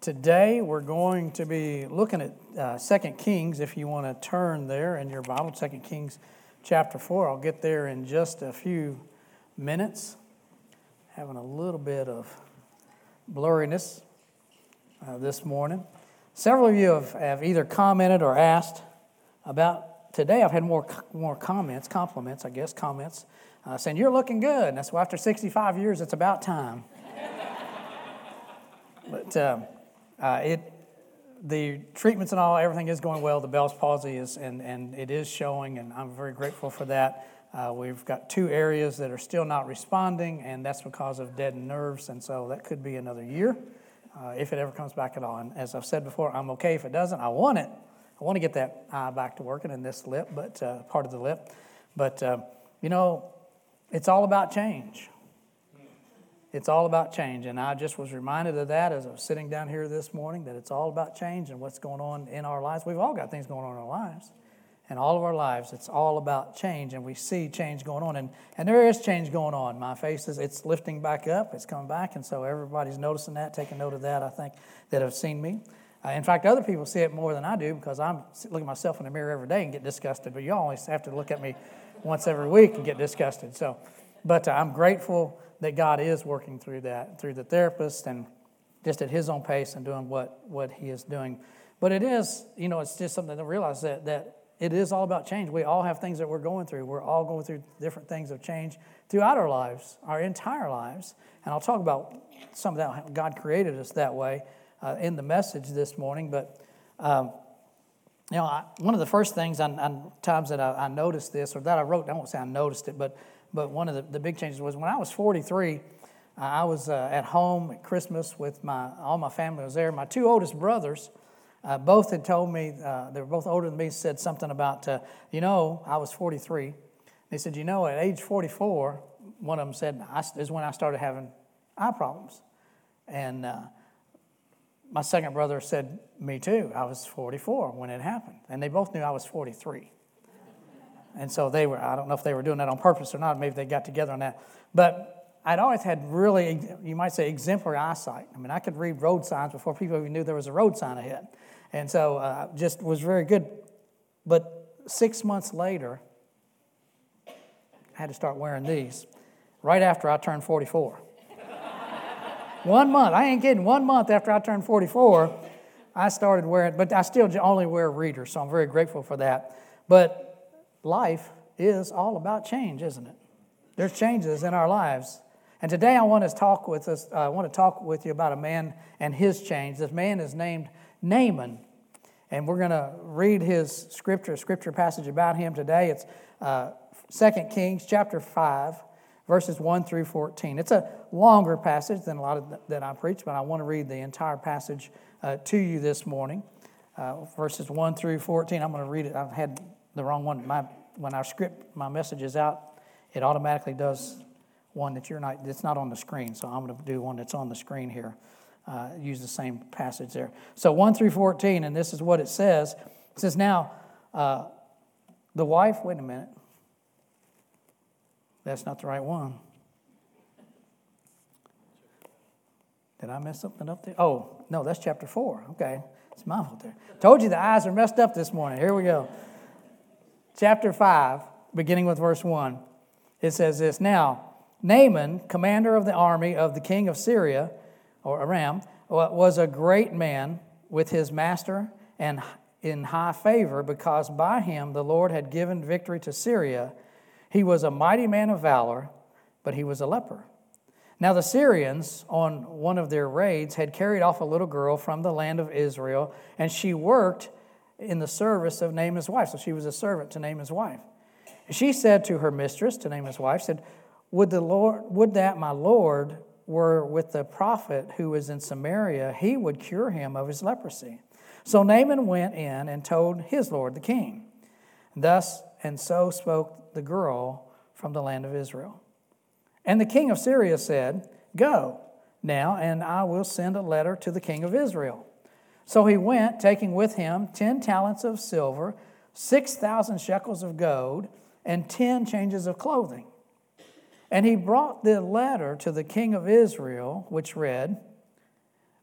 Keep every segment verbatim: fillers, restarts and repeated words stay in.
Today we're going to be looking at uh, Second Kings. If you want to turn there in your Bible, Second Kings chapter four. I'll get there in just a few minutes. Having a little bit of blurriness uh, this morning. Several of you have, have either commented or asked about today. I've had more more comments, compliments, I guess, comments, uh, saying, "You're looking good." And that's why after sixty-five years, it's about time. But uh, uh, it, the treatments and all, everything is going well. The Bell's palsy is, and, and it is showing, and I'm very grateful for that. Uh, we've got two areas that are still not responding, and that's because of deadened nerves, and so that could be another year uh, if it ever comes back at all. And as I've said before, I'm okay if it doesn't. I want it. I want to get that eye back to working in this lip, but uh, part of the lip. But, uh, you know, it's all about change. It's all about change, and I just was reminded of that as I was sitting down here this morning, that it's all about change and what's going on in our lives. We've all got things going on in our lives. In all of our lives, it's all about change, and we see change going on, and, and there is change going on. My face is, it's lifting back up, it's coming back, and so everybody's noticing that, taking note of that, I think, that have seen me. Uh, in fact, other people see it more than I do, because I'm looking at myself in the mirror every day and get disgusted, but you always have to look at me once every week and get disgusted. So, but uh, I'm grateful that God is working through that, through the therapist, and just at His own pace and doing what, what He is doing. But it is, you know, it's just something to realize that that it is all about change. We all have things that we're going through. We're all going through different things of change throughout our lives, our entire lives. And I'll talk about some of that, how God created us that way uh, in the message this morning. But, um, you know, I, one of the first things on, on times that I, I noticed this, or that I wrote, I won't say I noticed it, but But one of the, the big changes was when I was forty-three, uh, I was uh, at home at Christmas with my, all my family was there. My two oldest brothers, uh, both had told me, uh, they were both older than me, said something about, uh, you know, I was forty-three. They said, you know, at age forty-four, one of them said, I, is when I started having eye problems. And uh, my second brother said, me too, I was forty-four when it happened. And they both knew I was forty-three. And so they were, I don't know if they were doing that on purpose or not. Maybe they got together on that. But I'd always had really, you might say, exemplary eyesight. I mean, I could read road signs before people even knew there was a road sign ahead. And so uh, just was very good. But six months later, I had to start wearing these right after I turned forty-four. One month, I ain't kidding, one month after I turned forty-four, I started wearing, but I still only wear readers, so I'm very grateful for that. But life is all about change, isn't it? There's changes in our lives. And today I want to talk with us, uh, I want to talk with you about a man and his change. This man is named Naaman. And we're going to read his scripture, scripture passage about him today. It's uh, Second Kings chapter five, verses one through fourteen. It's a longer passage than a lot of th- that I preach, but I want to read the entire passage uh, to you this morning. Uh, verses one through fourteen. I'm going to read it. I've had the wrong one. My, when our script, my message is out, it automatically does one that you're not, it's not on the screen. So I'm going to do one that's on the screen here. Uh, use the same passage there. So one through fourteen, and this is what it says. It says, now, uh, the wife, wait a minute. That's not the right one. Did I mess something up there? Oh, no, that's chapter four. Okay, it's my fault there. Told you the eyes are messed up this morning. Here we go. Chapter five, beginning with verse one, it says this, now, Naaman, commander of the army of the king of Syria, or Aram, was a great man with his master and in high favor, because by him the Lord had given victory to Syria. He was a mighty man of valor, but he was a leper. Now the Syrians, on one of their raids, had carried off a little girl from the land of Israel, and she worked in the service of Naaman's wife. So she was a servant to Naaman's wife. She said to her mistress, to Naaman's wife, said, Would the Lord, would that my Lord were with the prophet who is in Samaria, he would cure him of his leprosy. So Naaman went in and told his lord the king. Thus and so spoke the girl from the land of Israel. And the king of Syria said, Go now, and I will send a letter to the king of Israel. So he went, taking with him ten talents of silver, six thousand shekels of gold, and ten changes of clothing. And he brought the letter to the king of Israel, which read,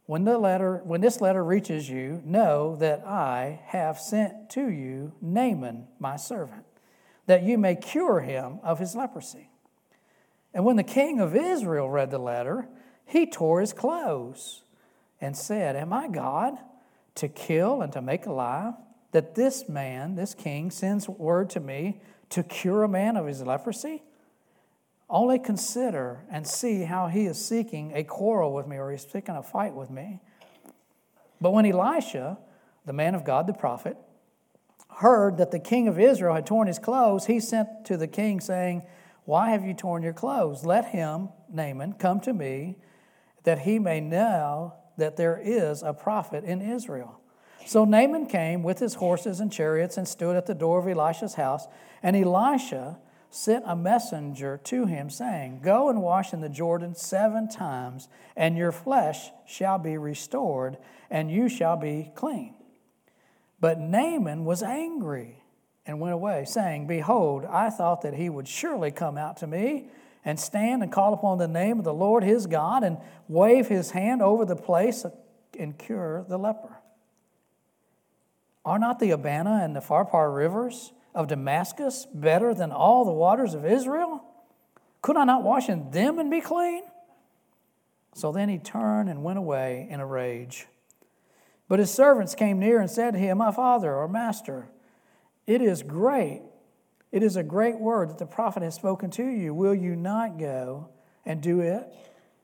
When the letter, when this letter reaches you, know that I have sent to you Naaman, my servant, that you may cure him of his leprosy." And when the king of Israel read the letter, he tore his clothes and said, "Am I God to kill and to make alive, that this man, this king, sends word to me to cure a man of his leprosy? Only consider and see how he is seeking a quarrel with me, or he's seeking a fight with me." But when Elisha, the man of God, the prophet, heard that the king of Israel had torn his clothes, he sent to the king saying, "Why have you torn your clothes? Let him, Naaman, come to me, that he may know that there is a prophet in Israel." So Naaman came with his horses and chariots and stood at the door of Elisha's house. And Elisha sent a messenger to him, saying, "Go and wash in the Jordan seven times, and your flesh shall be restored, and you shall be clean." But Naaman was angry and went away, saying, "Behold, I thought that he would surely come out to me and stand and call upon the name of the Lord his God and wave his hand over the place and cure the leper. Are not the Abana and the Pharpar rivers of Damascus better than all the waters of Israel? Could I not wash in them and be clean?" So then he turned and went away in a rage. But his servants came near and said to him, "My father or master, it is great. It is a great word that the prophet has spoken to you. Will you not go and do it?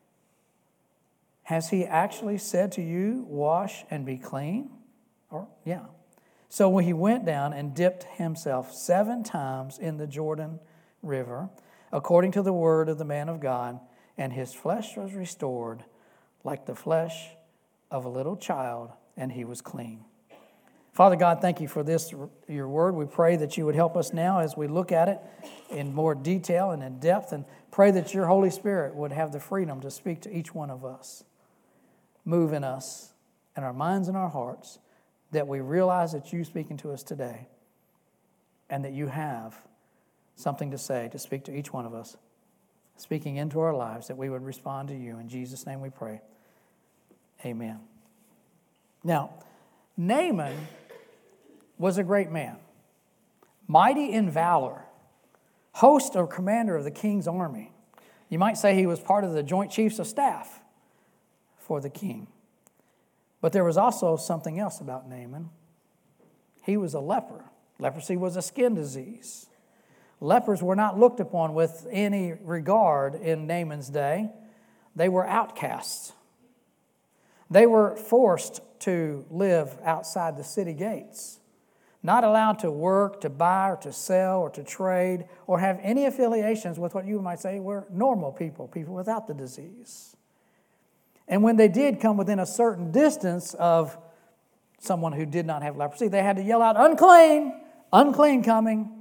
Has he actually said to you, 'Wash and be clean'?" Or, yeah. So when he went down and dipped himself seven times in the Jordan River, according to the word of the man of God, and his flesh was restored like the flesh of a little child, and he was clean. Father God, thank you for this, your word. We pray that you would help us now as we look at it in more detail and in depth, and pray that your Holy Spirit would have the freedom to speak to each one of us. Move in us, in our minds and our hearts, that we realize that you're speaking to us today and that you have something to say, to speak to each one of us, speaking into our lives, that we would respond to you. In Jesus' name we pray. Amen. Now, Naaman was a great man, mighty in valor, host or commander of the king's army. You might say he was part of the joint chiefs of staff for the king. But there was also something else about Naaman. He was a leper. Leprosy was a skin disease. Lepers were not looked upon with any regard in Naaman's day. They were outcasts. They were forced to live outside the city gates, not allowed to work, to buy, or to sell, or to trade, or have any affiliations with what you might say were normal people, people without the disease. And when they did come within a certain distance of someone who did not have leprosy, they had to yell out, "Unclean, unclean coming."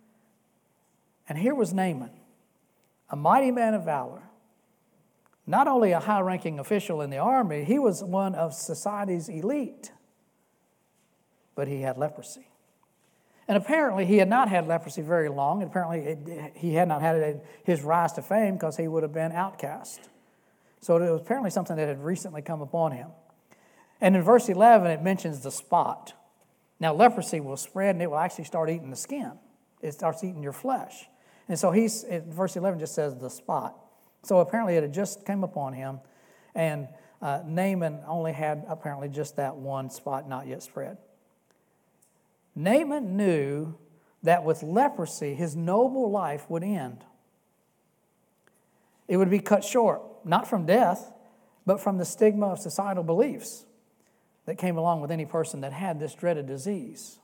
And here was Naaman, a mighty man of valor. Not only a high-ranking official in the army, he was one of society's elite. But he had leprosy. And apparently he had not had leprosy very long. And apparently it, he had not had his rise to fame because he would have been outcast. So it was apparently something that had recently come upon him. And in verse eleven, it mentions the spot. Now, leprosy will spread and it will actually start eating the skin. It starts eating your flesh. And so he's, verse eleven just says the spot. So apparently it had just come upon him. And uh, Naaman only had apparently just that one spot not yet spread. Naaman knew that with leprosy, his noble life would end. It would be cut short, not from death, but from the stigma of societal beliefs that came along with any person that had this dreaded disease.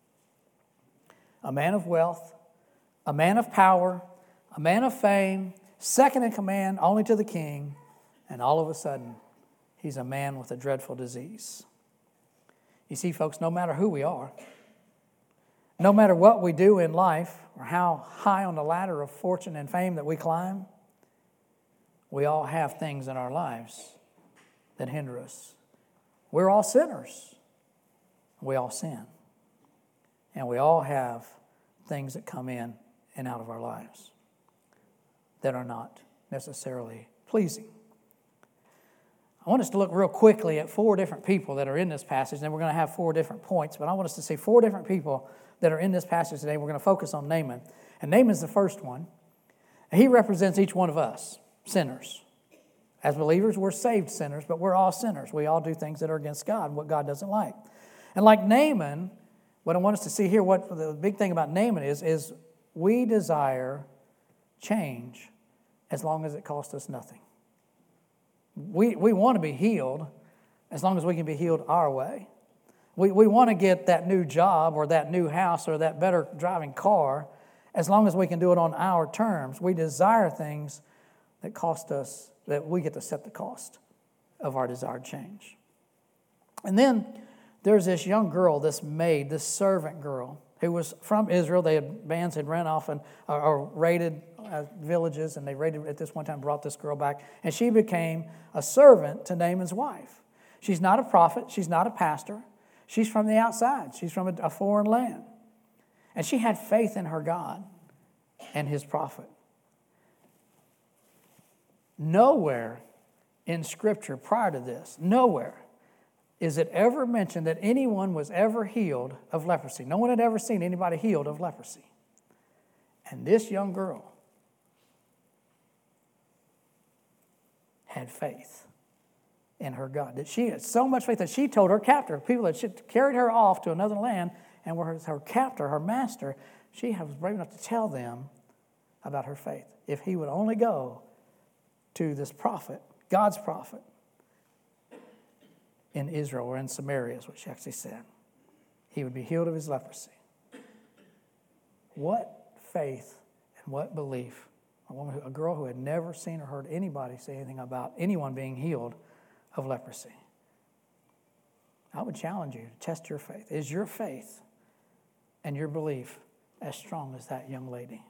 A man of wealth, a man of power, a man of fame, second in command only to the king, and all of a sudden, he's a man with a dreadful disease. You see, folks, no matter who we are, no matter what we do in life or how high on the ladder of fortune and fame that we climb, we all have things in our lives that hinder us. We're all sinners. We all sin. And we all have things that come in and out of our lives that are not necessarily pleasing. I want us to look real quickly at four different people that are in this passage, and then we're going to have four different points, but I want us to see four different people that are in this passage today. We're going to focus on Naaman. And Naaman's the first one. He represents each one of us, sinners. As believers, we're saved sinners, but we're all sinners. We all do things that are against God, what God doesn't like. And like Naaman, what I want us to see here, what the big thing about Naaman is, is we desire change as long as it costs us nothing. We we want to be healed as long as we can be healed our way. We we want to get that new job or that new house or that better driving car as long as we can do it on our terms. We desire things that cost us, that we get to set the cost of our desired change. And then there's this young girl, this maid, this servant girl who was from Israel. They had, bands had ran off and or, or raided uh, villages, and they raided at this one time, brought this girl back, and she became a servant to Naaman's wife. She's not a prophet. She's not a pastor. She's from the outside. She's from a, a foreign land. And she had faith in her God and his prophet. Nowhere in Scripture prior to this, nowhere is it ever mentioned that anyone was ever healed of leprosy. No one had ever seen anybody healed of leprosy. And this young girl had faith in her God. That she had so much faith that she told her captor, people that she carried her off to another land, and were her, her captor, her master, she was brave enough to tell them about her faith. If he would only go to this prophet, God's prophet, in Israel or in Samaria, is what she actually said, he would be healed of his leprosy. What faith and what belief. A woman, who, a girl who had never seen or heard anybody say anything about anyone being healed of leprosy. I would challenge you to test your faith. Is your faith and your belief as strong as that young lady?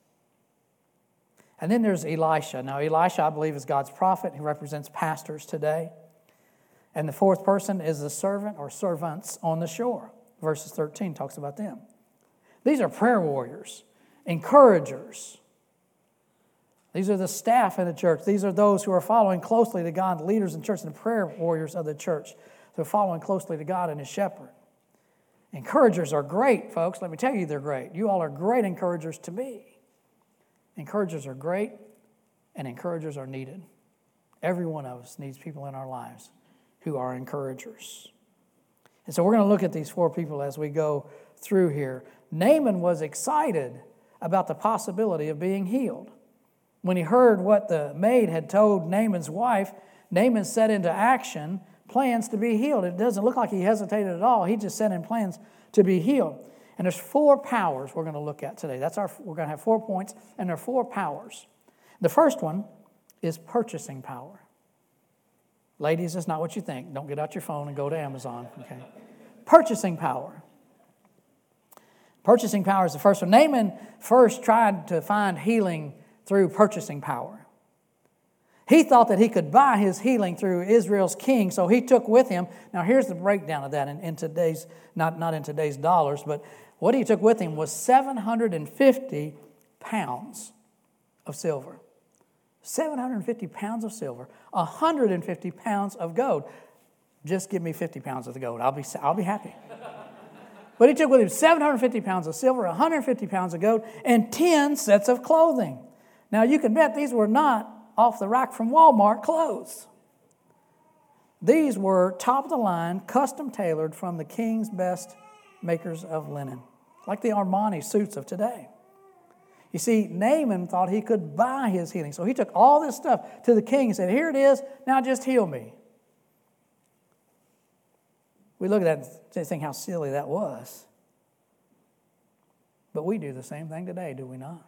And then there's Elisha. Now, Elisha, I believe, is God's prophet. He represents pastors today. And the fourth person is the servant or servants on the shore. Verses thirteen talks about them. These are prayer warriors, encouragers. These are the staff in the church. These are those who are following closely to God, the leaders in the church, and the prayer warriors of the church. They're following closely to God and his shepherd. Encouragers are great, folks. Let me tell you, they're great. You all are great encouragers to me. Encouragers are great, and encouragers are needed. Every one of us needs people in our lives who are encouragers. And so we're going to look at these four people as we go through here. Naaman was excited about the possibility of being healed. When he heard what the maid had told Naaman's wife, Naaman set into action plans to be healed. It doesn't look like he hesitated at all. He just set in plans to be healed. And there's four powers we're going to look at today. That's our. We're going to have four points, and there are four powers. The first one is purchasing power. Ladies, it's not what you think. Don't get out your phone and go to Amazon. Okay, purchasing power. Purchasing power is the first one. Naaman first tried to find healing through purchasing power. He thought that he could buy his healing through Israel's king, so he took with him. Now, here's the breakdown of that in, in today's, not, not in today's dollars, but what he took with him was seven hundred fifty pounds of silver. seven hundred fifty pounds of silver, one hundred fifty pounds of gold. Just give me fifty pounds of the gold. I'll be, I'll be happy. But he took with him seven hundred fifty pounds of silver, one hundred fifty pounds of gold, and ten sets of clothing. Now, you can bet these were not off the rack from Walmart clothes. These were top-of-the-line, custom-tailored from the king's best makers of linen, like the Armani suits of today. You see, Naaman thought he could buy his healing, so he took all this stuff to the king and said, here it is, now just heal me. We look at that and think how silly that was. But we do the same thing today, do we not?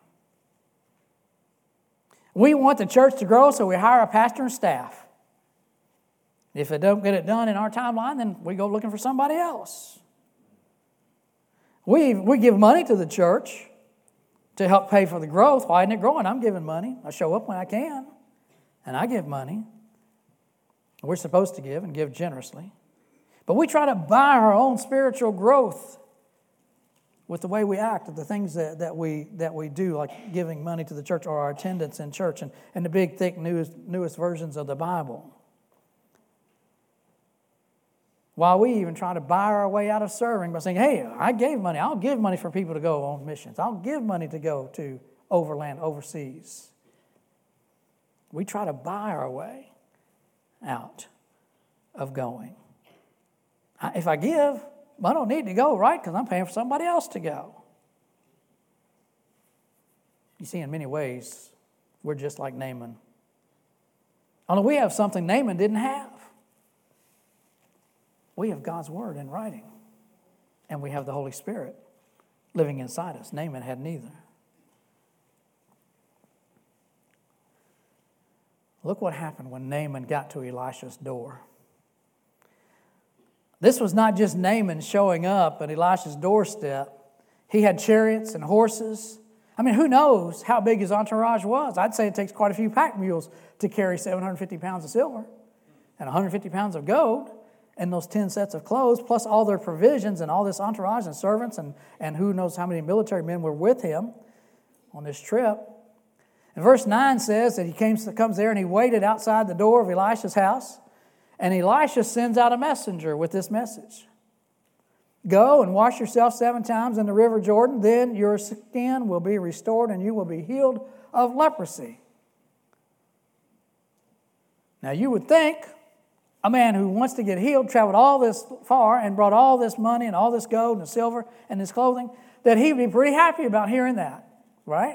We want the church to grow, so we hire a pastor and staff. If they don't get it done in our timeline, then we go looking for somebody else. We, we give money to the church to help pay for the growth. Why isn't it growing? I'm giving money. I show up when I can, and I give money. We're supposed to give and give generously. But we try to buy our own spiritual growth with the way we act, the things that, that we that we do, like giving money to the church or our attendance in church and, and the big, thick, newest, newest versions of the Bible. while we even try to buy our way out of serving by saying, hey, I gave money. I'll give money for people to go on missions. I'll give money to go to overland, overseas. We try to buy our way out of going. I, if I give, I don't need to go, right? Because I'm paying for somebody else to go. You see, in many ways, we're just like Naaman. Only we have something Naaman didn't have. We have God's Word in writing. And we have the Holy Spirit living inside us. Naaman had neither. Look what happened when Naaman got to Elisha's door. This was not just Naaman showing up at Elisha's doorstep. He had chariots and horses. I mean, who knows how big his entourage was? I'd say it takes quite a few pack mules to carry seven hundred fifty pounds of silver and one hundred fifty pounds of gold and those ten sets of clothes, plus all their provisions and all this entourage and servants and, and who knows how many military men were with him on this trip. And verse nine says that he came, comes there and he waited outside the door of Elisha's house. And Elisha sends out a messenger with this message. Go and wash yourself seven times in the river Jordan, then your skin will be restored and you will be healed of leprosy. Now you would think a man who wants to get healed traveled all this far and brought all this money and all this gold and silver and his clothing, that he would be pretty happy about hearing that, right?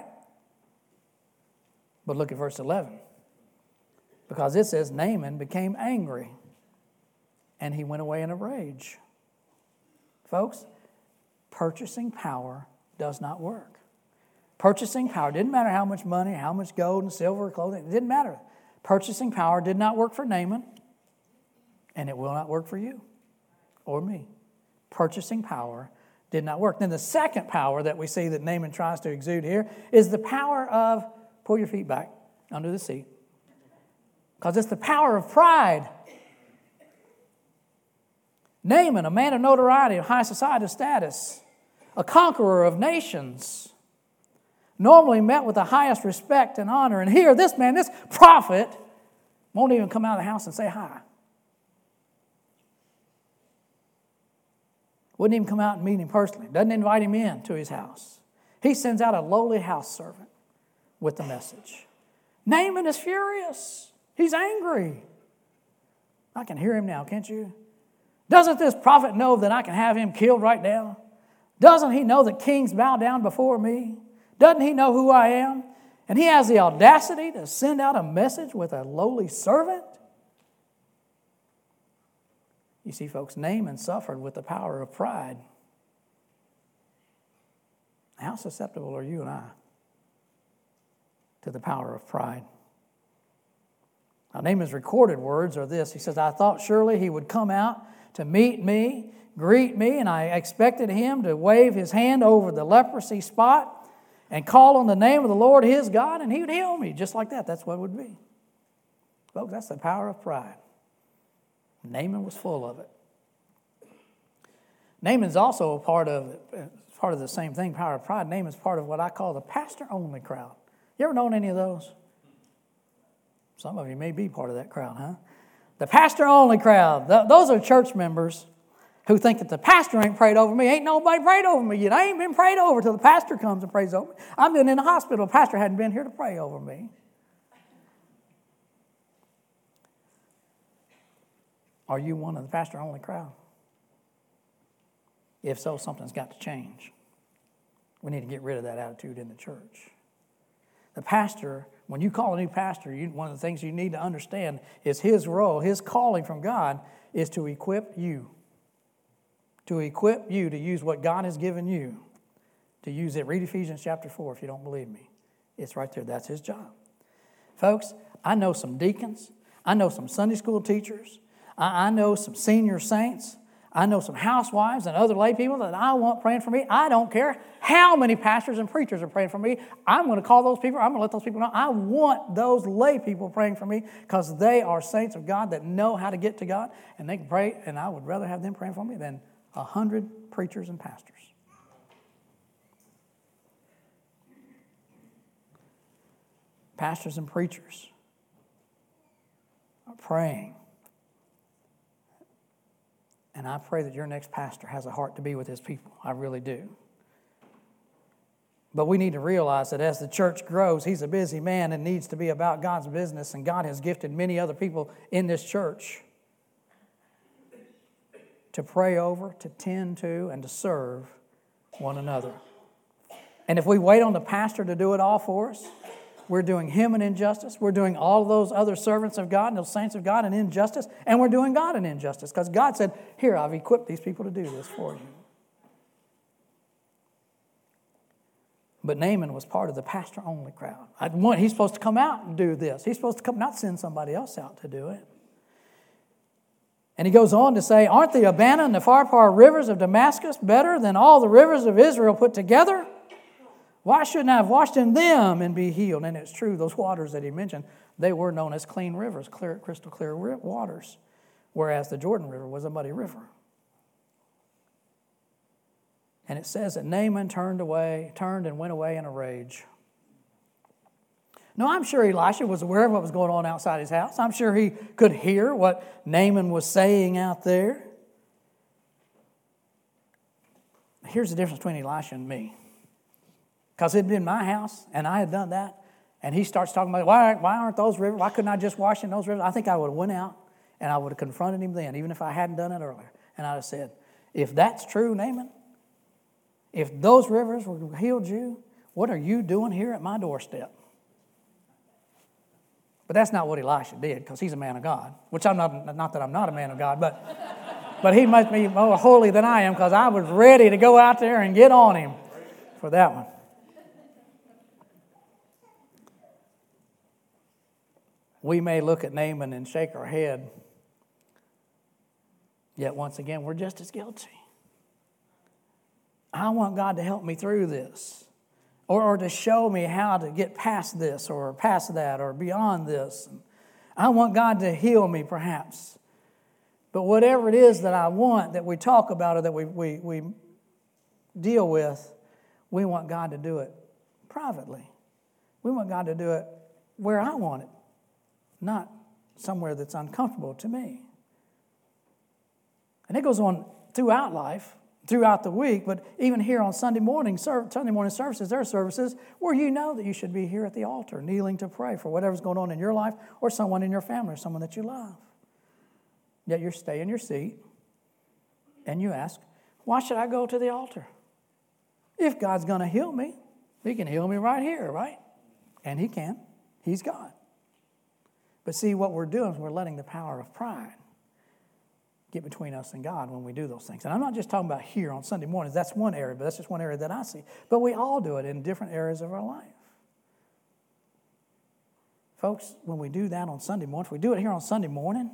But look at verse eleven. Because it says Naaman became angry and he went away in a rage. Folks, purchasing power does not work. Purchasing power, didn't matter how much money, how much gold and silver, clothing, it didn't matter. Purchasing power did not work for Naaman, and it will not work for you or me. Purchasing power did not work. Then the second power that we see that Naaman tries to exude here is the power of, pull your feet back under the seat, because it's the power of pride. Naaman, a man of notoriety, of high societal status, a conqueror of nations, normally met with the highest respect and honor. And here, this man, this prophet, won't even come out of the house and say hi. Wouldn't even come out and meet him personally. Doesn't invite him in to his house. He sends out a lowly house servant with the message. Naaman is furious. He's angry. I can hear him now, can't you? Doesn't this prophet know that I can have him killed right now? Doesn't he know that kings bow down before me? Doesn't he know who I am? And he has the audacity to send out a message with a lowly servant? You see, folks, Naaman suffered with the power of pride. How susceptible are you and I to the power of pride? Now, Naaman's recorded words are this. He says, I thought surely he would come out to meet me, greet me, and I expected him to wave his hand over the leprosy spot and call on the name of the Lord his God, and he would heal me. Just like that, that's what it would be. Folks, that's the power of pride. Naaman was full of it. Naaman's also a part of, part of the same thing, power of pride. Naaman's part of what I call the pastor-only crowd. You ever known any of those? Some of you may be part of that crowd, huh? The pastor-only crowd. Those are church members who think that the pastor ain't prayed over me. Ain't nobody prayed over me yet. I ain't been prayed over till the pastor comes and prays over me. I've been in the hospital. The pastor hadn't been here to pray over me. Are you one of the pastor-only crowd? If so, something's got to change. We need to get rid of that attitude in the church. The pastor, when you call a new pastor, you, one of the things you need to understand is his role, his calling from God is to equip you. To equip you to use what God has given you. To use it. Read Ephesians chapter four if you don't believe me. It's right there. That's his job. Folks, I know some deacons. I know some Sunday school teachers. I, I know some senior saints. I know some housewives and other lay people that I want praying for me. I don't care how many pastors and preachers are praying for me. I'm going to call those people. I'm going to let those people know. I want those lay people praying for me because they are saints of God that know how to get to God, and they can pray, and I would rather have them praying for me than a hundred preachers and pastors. Pastors and preachers are praying. And And I pray that your next pastor has a heart to be with his people. I really do. But we need to realize that as the church grows, he's a busy man and needs to be about God's business. And God has gifted many other people in this church to pray over, to tend to, and to serve one another. And if we wait on the pastor to do it all for us, we're doing him an injustice. We're doing all of those other servants of God and those saints of God an injustice. And we're doing God an injustice because God said, here, I've equipped these people to do this for you. But Naaman was part of the pastor-only crowd. I want, he's supposed to come out and do this. He's supposed to come, not send somebody else out to do it. And he goes on to say, aren't the Abana and the Pharpar rivers of Damascus better than all the rivers of Israel put together? Why shouldn't I have washed in them and be healed? And it's true, those waters that he mentioned, they were known as clean rivers, clear, crystal clear waters, whereas the Jordan River was a muddy river. And it says that Naaman turned away, turned and went away in a rage. No, I'm sure Elisha was aware of what was going on outside his house. I'm sure he could hear what Naaman was saying out there. Here's the difference between Elisha and me. Because it had been my house, and I had done that. And he starts talking about, why, why aren't those rivers? Why couldn't I just wash in those rivers? I think I would have went out, and I would have confronted him then, even if I hadn't done it earlier. And I'd have said, if that's true, Naaman, if those rivers would have healed you, what are you doing here at my doorstep? But that's not what Elisha did, because he's a man of God, which I'm not, not that I'm not a man of God, but, but he must be more holy than I am, because I was ready to go out there and get on him for that one. We may look at Naaman and shake our head, yet once again, we're just as guilty. I want God to help me through this, or, or to show me how to get past this, or past that, or beyond this. I want God to heal me, perhaps. But whatever it is that I want, that we talk about, or that we, we, we deal with, we want God to do it privately. We want God to do it where I want it, not somewhere that's uncomfortable to me. And it goes on throughout life, throughout the week, but even here on Sunday morning, Sunday morning services, there are services where you know that you should be here at the altar, kneeling to pray for whatever's going on in your life, or someone in your family, or someone that you love. Yet you stay in your seat, and you ask, why should I go to the altar? If God's going to heal me, He can heal me right here, right? And He can. He's God. But see, what we're doing is we're letting the power of pride get between us and God when we do those things. And I'm not just talking about here on Sunday mornings. That's one area, but that's just one area that I see. But we all do it in different areas of our life. Folks, when we do that on Sunday morning, if we do it here on Sunday morning,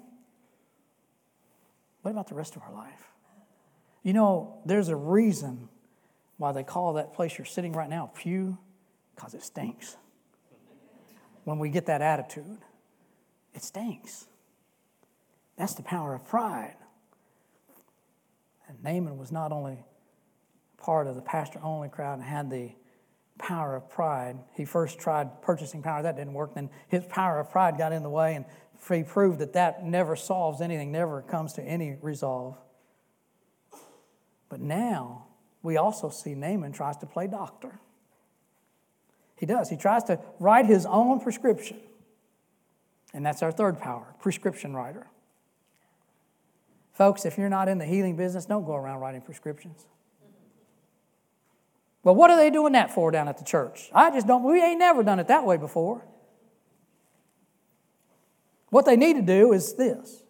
what about the rest of our life? You know, there's a reason why they call that place you're sitting right now a pew, because it stinks. When we get that attitude, it stinks. That's the power of pride. And Naaman was not only part of the pastor-only crowd and had the power of pride. He first tried purchasing power. That didn't work. Then his power of pride got in the way, and he proved that that never solves anything, never comes to any resolve. But now we also see Naaman tries to play doctor. He does. He tries to write his own prescription. And that's our third power, prescription writer. Folks, if you're not in the healing business, don't go around writing prescriptions. Well, what are they doing that for down at the church? I just don't, we ain't never done it that way before. What they need to do is this.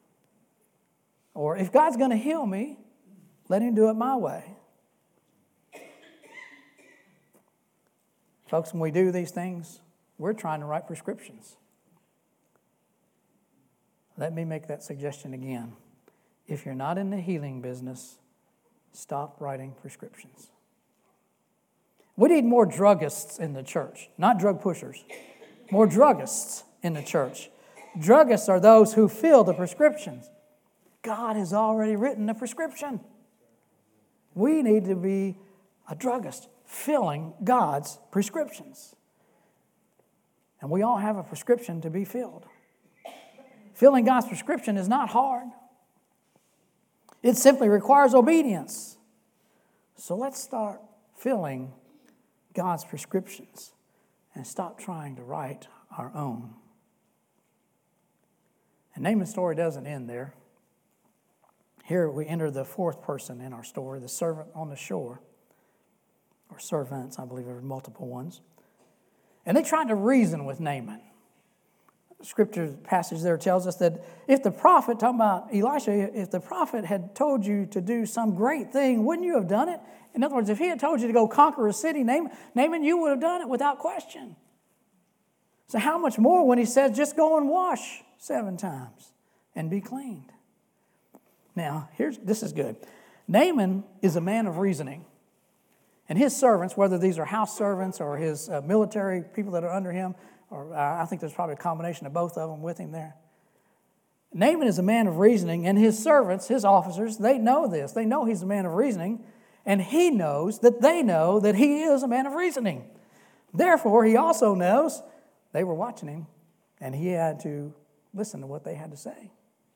Or if God's going to heal me, let Him do it my way. Folks, when we do these things, we're trying to write prescriptions. Let me make that suggestion again. If you're not in the healing business, stop writing prescriptions. We need more druggists in the church, not drug pushers. More druggists in the church. Druggists are those who fill the prescriptions. God has already written the prescription. We need to be a druggist filling God's prescriptions. And we all have a prescription to be filled. Filling God's prescription is not hard. It simply requires obedience. So let's start filling God's prescriptions and stop trying to write our own. And Naaman's story doesn't end there. Here we enter the fourth person in our story, the servant on the shore, or servants, I believe there were multiple ones. And they tried to reason with Naaman. Scripture passage there tells us that if the prophet, talking about Elisha, if the prophet had told you to do some great thing, wouldn't you have done it? In other words, if he had told you to go conquer a city, Naaman, Naaman, you would have done it without question. So how much more when he says, just go and wash seven times and be cleaned? Now, here's this is good. Naaman is a man of reasoning. And his servants, whether these are house servants or his uh, military people that are under him, or uh, I think there's probably a combination of both of them with him there. Naaman is a man of reasoning, and his servants, his officers, they know this. They know he's a man of reasoning, and he knows that they know that he is a man of reasoning. Therefore, he also knows they were watching him, and he had to listen to what they had to say.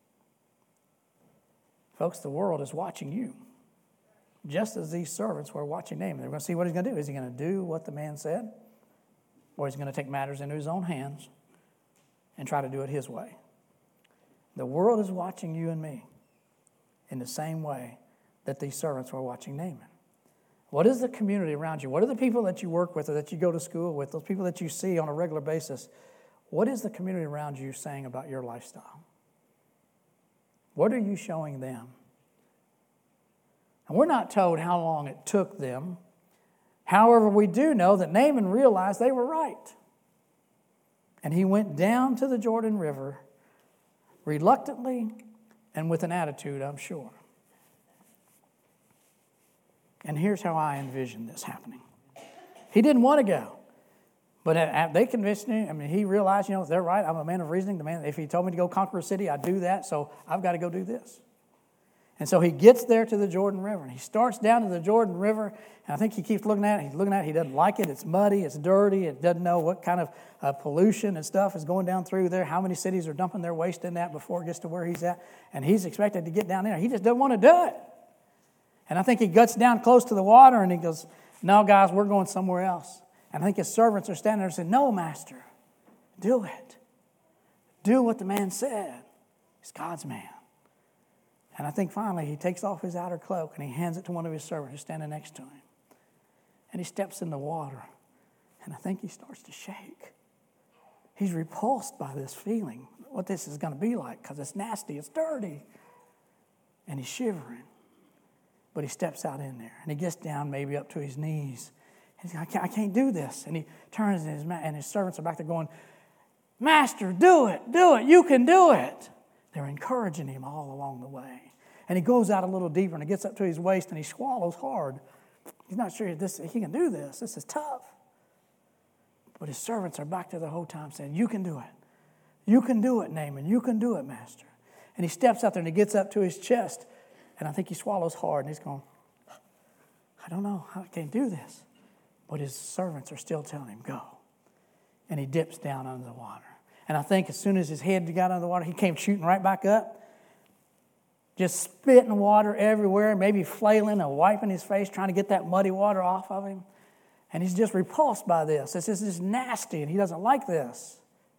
Folks, the world is watching you, just as these servants were watching Naaman. They're going to see what he's going to do. Is he going to do what the man said? Or is he going to take matters into his own hands and try to do it his way? The world is watching you and me in the same way that these servants were watching Naaman. What is the community around you? What are the people that you work with or that you go to school with, those people that you see on a regular basis? What is the community around you saying about your lifestyle? What are you showing them? And we're not told how long it took them. However, we do know that Naaman realized they were right. And he went down to the Jordan River reluctantly and with an attitude, I'm sure. And here's how I envision this happening. He didn't want to go. But they convinced him. I mean, he realized, you know, they're right. I'm a man of reasoning. The man, if he told me to go conquer a city, I'd do that. So I've got to go do this. And so he gets there to the Jordan River. And he starts down to the Jordan River. And I think he keeps looking at it. He's looking at it. He doesn't like it. It's muddy. It's dirty. It doesn't know what kind of uh, pollution and stuff is going down through there. How many cities are dumping their waste in that before it gets to where he's at. And he's expected to get down there. He just doesn't want to do it. And I think he gets down close to the water and he goes, no, guys, we're going somewhere else. And I think his servants are standing there and saying, no, master, do it. Do what the man said. He's God's man. And I think finally he takes off his outer cloak and he hands it to one of his servants who's standing next to him. And he steps in the water. And I think he starts to shake. He's repulsed by this feeling, what this is going to be like, because it's nasty, it's dirty. And he's shivering. But he steps out in there. And he gets down maybe up to his knees. And he's like, I can't, I can't do this. And he turns and his, and his servants are back there going, Master, do it, do it, you can do it. They're encouraging him all along the way. And he goes out a little deeper and he gets up to his waist and he swallows hard. He's not sure this, he can do this. This is tough. But his servants are back there the whole time saying, you can do it. You can do it, Naaman. You can do it, Master. And he steps out there and he gets up to his chest. And I think he swallows hard and he's going, I don't know, I can't do this. But his servants are still telling him, go. And he dips down under the water. And I think as soon as his head got under the water, he came shooting right back up. Just spitting water everywhere, maybe flailing and wiping his face, trying to get that muddy water off of him. And he's just repulsed by this. This is just nasty, and he doesn't like this.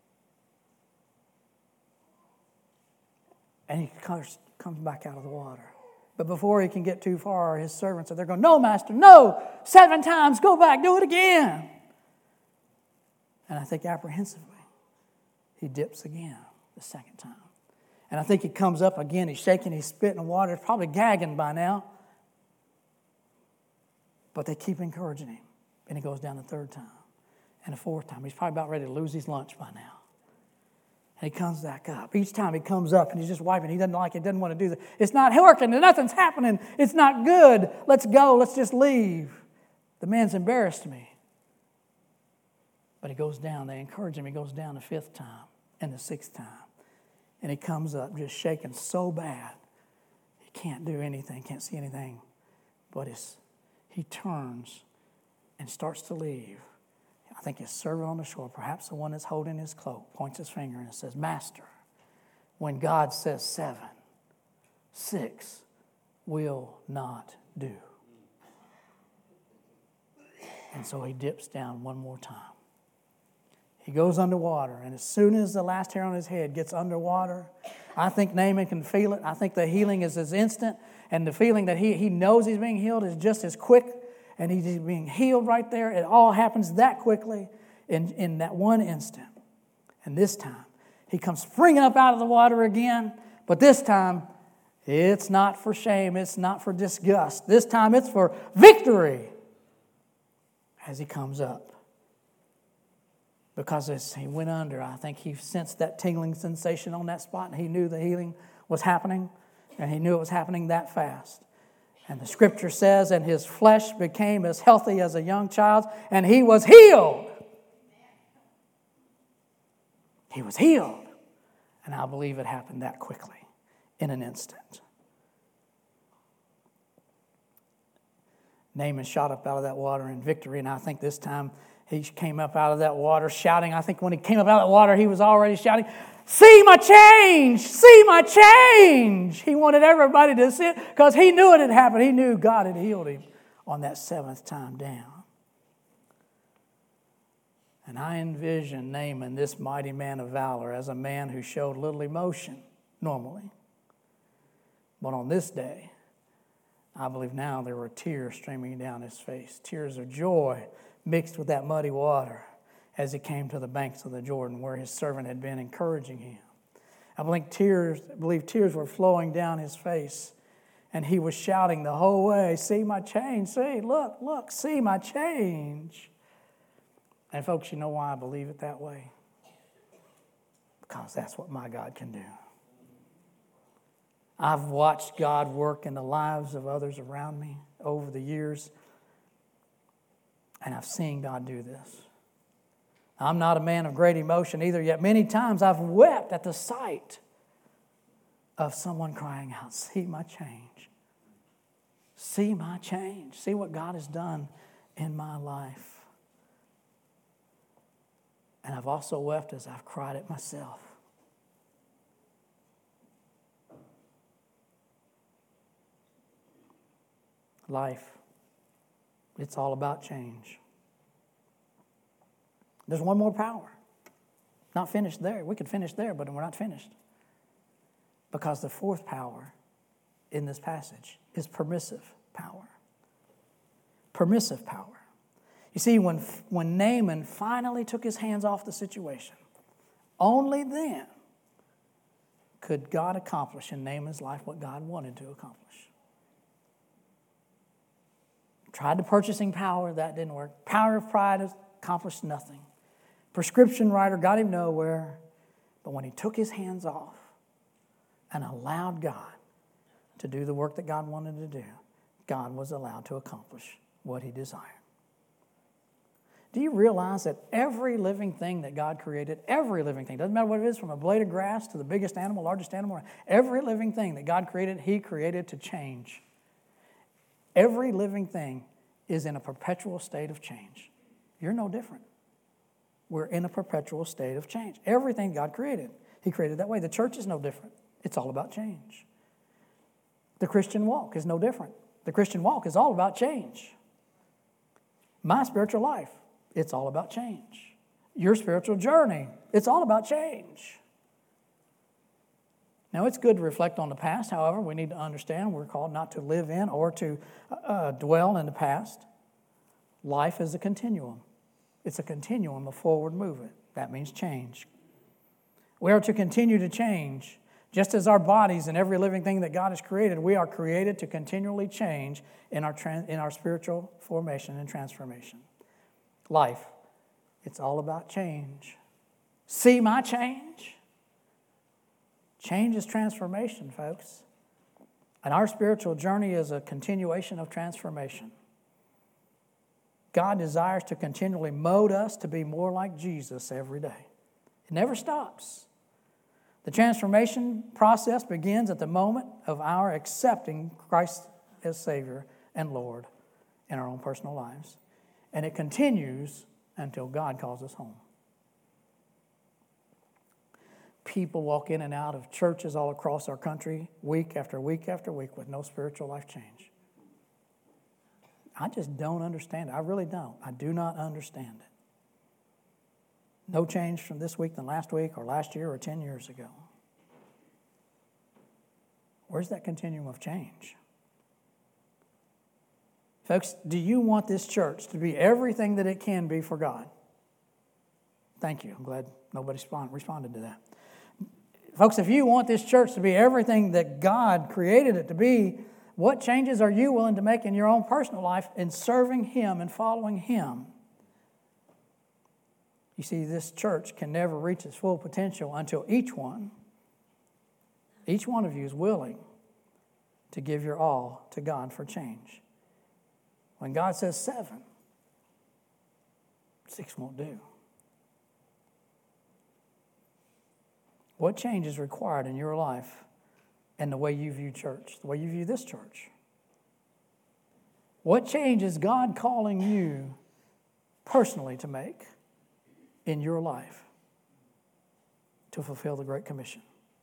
And he comes, comes back out of the water. But before he can get too far, his servants are there going, no, Master, no, seven times, go back, do it again. And I think apprehensively, he dips again the second time. And I think he comes up again, he's shaking, he's spitting water, he's probably gagging by now. But they keep encouraging him. And he goes down the third time and the fourth time. He's probably about ready to lose his lunch by now. And he comes back up. Each time he comes up and he's just wiping. He doesn't like it, doesn't want to do that. It's not working, nothing's happening. It's not good. Let's go, let's just leave. The man's embarrassed me. But he goes down. They encourage him. He goes down the fifth time and the sixth time. And he comes up just shaking so bad. He can't do anything, can't see anything. But his, he turns and starts to leave. I think his servant on the shore, perhaps the one that's holding his cloak, points his finger and says, Master, when God says seven, six, will not do. And so he dips down one more time. He goes underwater, and as soon as the last hair on his head gets underwater, I think Naaman can feel it. I think the healing is as instant, and the feeling that he, he knows he's being healed is just as quick, and he's being healed right there. It all happens that quickly in, in that one instant. And this time, he comes springing up out of the water again, but this time, it's not for shame. It's not for disgust. This time, it's for victory as he comes up. Because as he went under, I think he sensed that tingling sensation on that spot, and he knew the healing was happening, and he knew it was happening that fast. And the scripture says, and his flesh became as healthy as a young child's, and he was healed. He was healed. And I believe it happened that quickly, in an instant. Naaman shot up out of that water in victory, and I think this time he came up out of that water shouting. I think when he came up out of that water, he was already shouting, "See my change! See my change!" He wanted everybody to see it because he knew it had happened. He knew God had healed him on that seventh time down. And I envision Naaman, this mighty man of valor, as a man who showed little emotion normally. But on this day, I believe now there were tears streaming down his face, tears of joy mixed with that muddy water as he came to the banks of the Jordan where his servant had been encouraging him. I believe tears, I believe tears were flowing down his face, and he was shouting the whole way, "See my change, see, look, look, see my change." And folks, you know why I believe it that way? Because that's what my God can do. I've watched God work in the lives of others around me over the years, and I've seen God do this. I'm not a man of great emotion either, yet many times I've wept at the sight of someone crying out, "See my change. See my change. See what God has done in my life." And I've also wept as I've cried it myself. Life, it's all about change. There's one more power. Not finished there. We could finish there, but we're not finished. Because the fourth power in this passage is permissive power. Permissive power. You see, when, when Naaman finally took his hands off the situation, only then could God accomplish in Naaman's life what God wanted to accomplish. Tried the purchasing power, that didn't work. Power of pride accomplished nothing. Prescription writer got him nowhere. But when he took his hands off and allowed God to do the work that God wanted to do, God was allowed to accomplish what he desired. Do you realize that every living thing that God created, every living thing, doesn't matter what it is, from a blade of grass to the biggest animal, largest animal, every living thing that God created, he created to change. Every living thing is in a perpetual state of change. You're no different. We're in a perpetual state of change. Everything God created, he created that way. The church is no different. It's all about change. The Christian walk is no different. The Christian walk is all about change. My spiritual life, it's all about change. Your spiritual journey, it's all about change. Now, it's good to reflect on the past. However, we need to understand we're called not to live in or to uh, dwell in the past. Life is a continuum. It's a continuum of forward movement. That means change. We are to continue to change. Just as our bodies and every living thing that God has created, we are created to continually change in our, trans- in our spiritual formation and transformation. Life, it's all about change. See my change? Change is transformation, folks. And our spiritual journey is a continuation of transformation. God desires to continually mold us to be more like Jesus every day. It never stops. The transformation process begins at the moment of our accepting Christ as Savior and Lord in our own personal lives. And it continues until God calls us home. people walk in and out of churches all across our country week after week after week with no spiritual life change. I just don't understand it. I really don't. I do not understand it. No change from this week than last week or last year or ten years ago. Where's that continuum of change? Folks, do you want this church to be everything that it can be for God? Thank you. I'm glad nobody responded to that. Folks, if you want this church to be everything that God created it to be, what changes are you willing to make in your own personal life in serving Him and following Him? You see, this church can never reach its full potential until each one, each one of you is willing to give your all to God for change. When God says seven, six won't do. What change is required in your life and the way you view church, the way you view this church? What change is God calling you personally to make in your life to fulfill the Great Commission?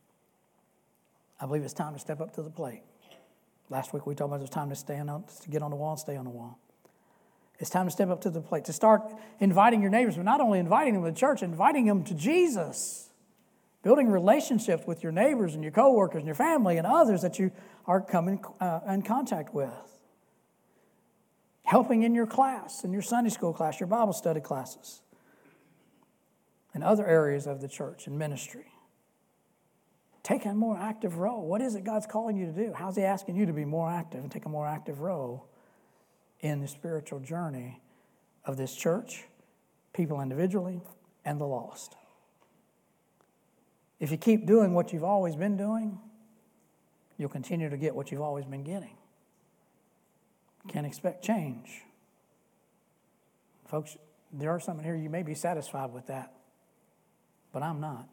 I believe it's time to step up to the plate. Last week we talked about it's time to stand up, to get on the wall and stay on the wall. It's time to step up to the plate, to start inviting your neighbors, but not only inviting them to the church, inviting them to Jesus. Building relationships with your neighbors and your coworkers and your family and others that you are coming uh, in contact with. Helping in your class, in your Sunday school class, your Bible study classes, and other areas of the church and ministry. Take a more active role. What is it God's calling you to do? How's He asking you to be more active and take a more active role in the spiritual journey of this church, people individually, and the lost? If you keep doing what you've always been doing, you'll continue to get what you've always been getting. Can't expect change. Folks, there are some in here, you may be satisfied with that, but I'm not.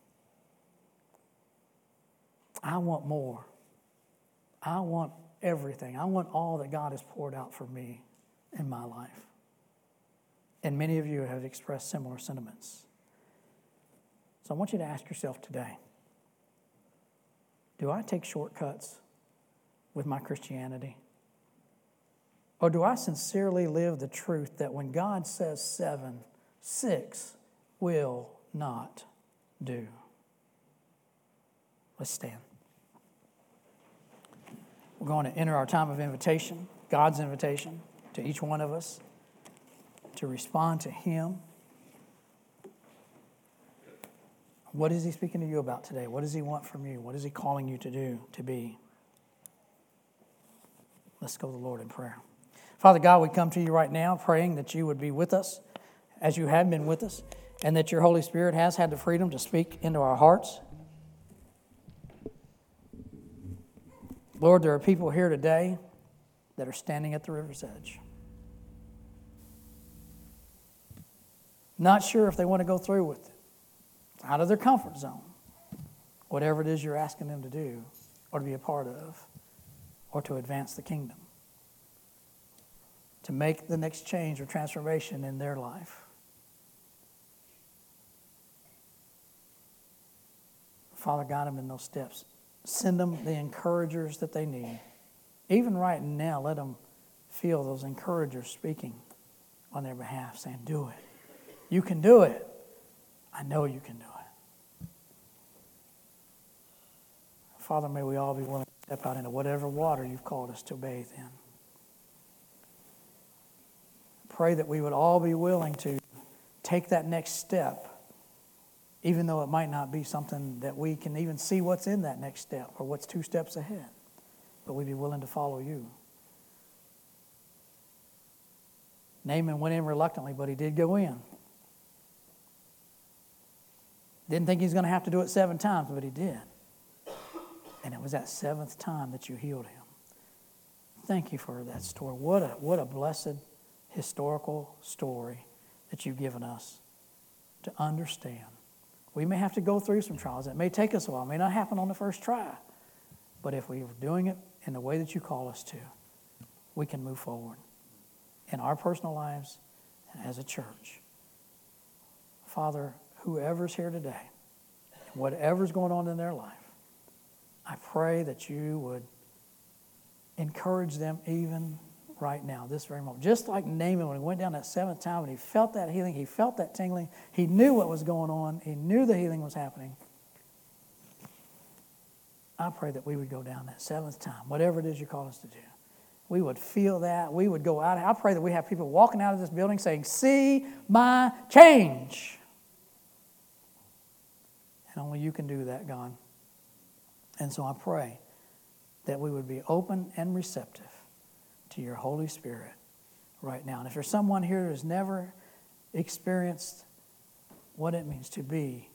I want more. I want everything. I want all that God has poured out for me in my life. And many of you have expressed similar sentiments. So I want you to ask yourself today, do I take shortcuts with my Christianity? Or do I sincerely live the truth that when God says seven, six will not do? Let's stand. We're going to enter our time of invitation, God's invitation to each one of us to respond to Him. What is He speaking to you about today? What does He want from you? What is He calling you to do, to be? Let's go to the Lord in prayer. Father God, we come to you right now praying that you would be with us as you have been with us, and that your Holy Spirit has had the freedom to speak into our hearts. Lord, there are people here today that are standing at the river's edge. Not sure if they want to go through with it. Out of their comfort zone. Whatever it is you're asking them to do or to be a part of or to advance the kingdom. To make the next change or transformation in their life. Father, guide them in those steps. Send them the encouragers that they need. Even right now, let them feel those encouragers speaking on their behalf, saying, do it. You can do it. I know you can do it. Father, may we all be willing to step out into whatever water you've called us to bathe in. Pray that we would all be willing to take that next step, even though it might not be something that we can even see what's in that next step or what's two steps ahead. But we'd be willing to follow you. Naaman went in reluctantly, but he did go in. Didn't think he was going to have to do it seven times, but he did. And it was that seventh time that you healed him. Thank you for that story. What a, what a blessed historical story that you've given us to understand. We may have to go through some trials. It may take us a while. It may not happen on the first try. But if we are doing it in the way that you call us to, we can move forward in our personal lives and as a church. Father, whoever's here today whatever's going on in their life, I pray that you would encourage them even right now, this very moment. Just like Naaman, when he went down that seventh time and he felt that healing, he felt that tingling, he knew what was going on, he knew the healing was happening. I pray that we would go down that seventh time, whatever it is you call us to do. We would feel that. We would go out. I pray that we have people walking out of this building saying, see my change. And only you can do that, God. And so I pray that we would be open and receptive to your Holy Spirit right now. And if there's someone here who has never experienced what it means to be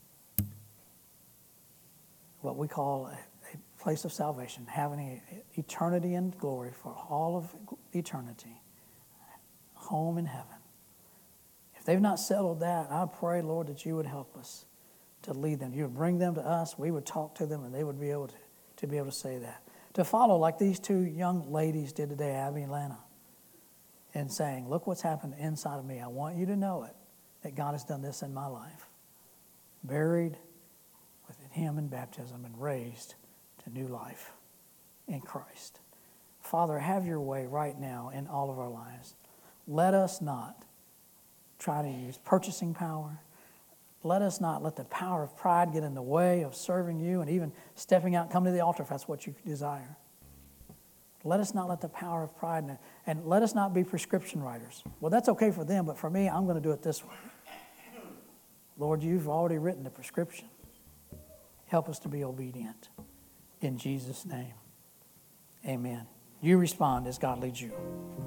what we call a, a place of salvation, having a, eternity in glory for all of eternity, home in heaven. If they've not settled that, I pray, Lord, that you would help us to lead them. You would bring them to us, we would talk to them, and they would be able to, to be able to say that. To follow like these two young ladies did today, Abby and Lana, and saying, look what's happened inside of me. I want you to know it, that God has done this in my life. Buried with him in baptism and raised to new life in Christ. Father, have your way right now in all of our lives. Let us not try to use purchasing power. Let us not let the power of pride get in the way of serving you and even stepping out, come to the altar if that's what you desire. Let us not let the power of pride, and, and let us not be prescription writers. Well, that's okay for them, but for me, I'm going to do it this way. Lord, you've already written the prescription. Help us to be obedient. In Jesus' name, amen. You respond as God leads you.